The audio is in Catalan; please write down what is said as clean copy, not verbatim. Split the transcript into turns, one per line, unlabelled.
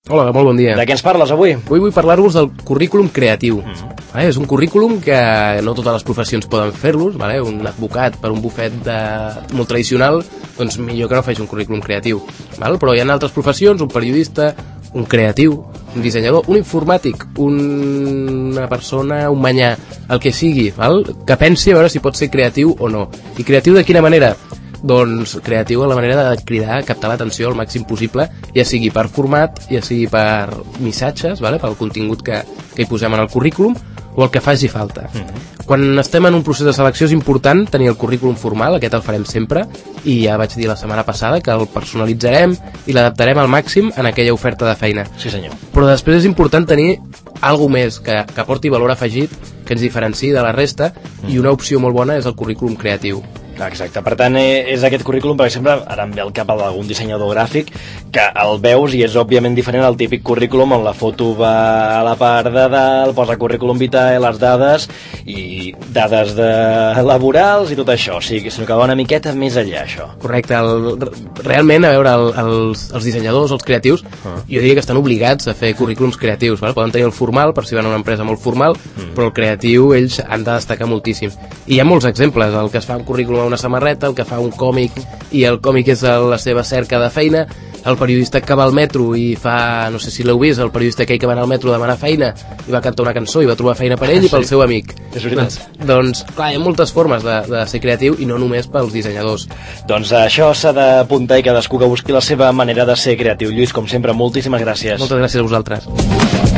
Hola, molt bon dia.
De què ens parles avui?
Avui vull parlar-vos del currículum creatiu. És un currículum que no totes les professions poden fer-los. Un advocat per un bufet molt tradicional, doncs millor que no faci un currículum creatiu. Però hi ha altres professions, un periodista, un creatiu, un dissenyador, un informàtic, una persona, un manyà, el que sigui, que pensi a veure si pot ser creatiu o no. I creatiu de quina manera? Doncs creatiu a la manera de cridar, captar l'atenció al màxim possible, ja sigui per format, ja sigui per missatges, pel contingut que hi posem en el currículum, o el que faci falta. Quan estem en un procés de selecció és important tenir el currículum formal, aquest el farem sempre, i ja vaig dir la setmana passada que el personalitzarem i l'adaptarem al màxim en aquella oferta de feina.
Sí, senyor.
Però després és important tenir alguna més que aporti valor afegit, que ens diferenciï de la resta, i una opció molt bona és el currículum creatiu.
Exacte, per tant és aquest currículum, per exemple, ara em ve al cap d'algun dissenyador gràfic que el veus i és òbviament diferent al típic currículum on la foto va a la part de dalt, posa currículum vitae, les dades i dades laborals i tot això, sinó que va una miqueta més enllà, això.
Correcte, realment, a veure, els dissenyadors, els creatius, jo diria que estan obligats a fer currículums creatius, poden tenir el formal per si van a una empresa molt formal, però el creatiu ells han de destacar moltíssim. I hi ha molts exemples, el que es fa un currículum a una samarreta, el que fa un còmic i el còmic és la seva cerca de feina, el periodista que va al metro i fa, no sé si l'heu vist, el periodista aquell que va al metro a demanar feina i va cantar una cançó i va trobar feina per ell i pel seu amic.
És veritat.
Doncs clar, hi ha moltes formes de ser creatiu i no només pels dissenyadors.
Doncs això s'ha d'apuntar i cadascú que busqui la seva manera de ser creatiu. Lluís, com sempre, moltíssimes gràcies.
Moltes gràcies a vosaltres.